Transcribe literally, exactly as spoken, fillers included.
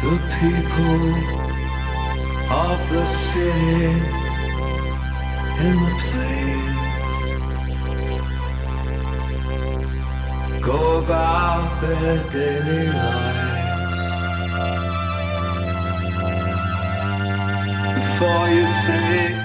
The people of the cities in the place go about their daily lives. Before you say